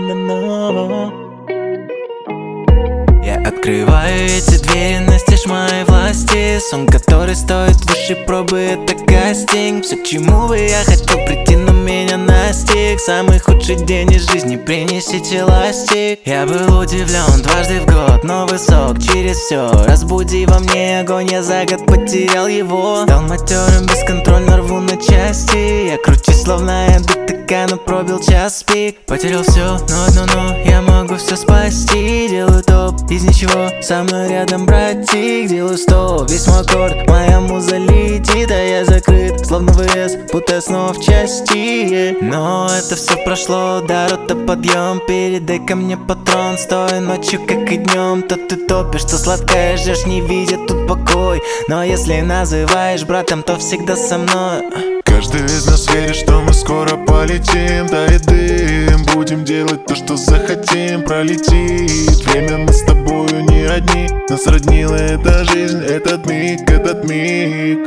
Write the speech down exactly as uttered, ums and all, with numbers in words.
Я открываю эти двери, настежь моей власти. Сон, который стоит высшей пробы, это кастинг. Все, к чему бы я хотел прийти, но меня настиг. Самый худший день из жизни, принесите ластик. Я был удивлен дважды в год, новый сок через все. Разбуди во мне огонь, я за год потерял его. Стал матерым, бесконтрольно рву на части. Я кручусь, словно я ДТК, но пробил час пик. Потерял все, но одно но, я могу все спасти. Делаю топ из ничего, со мной рядом братик. Делаю сто, весь мой аккорд, моя муза летит, а я закрыт, словно ВС, будто снова в части, yeah. Но это все прошло, да, рота подъем. Передай ко мне патрон, стоя ночью, как и днем. То ты топишь, что сладкое ждешь, не видя тут покой. Но если называешь братом, то всегда со мной. Каждый из нас верит, что мы скоро полетим, тает дым. Будем делать то, что захотим, пролетит время, мы с тобою не одни. Нас роднила эта жизнь, этот миг, этот миг.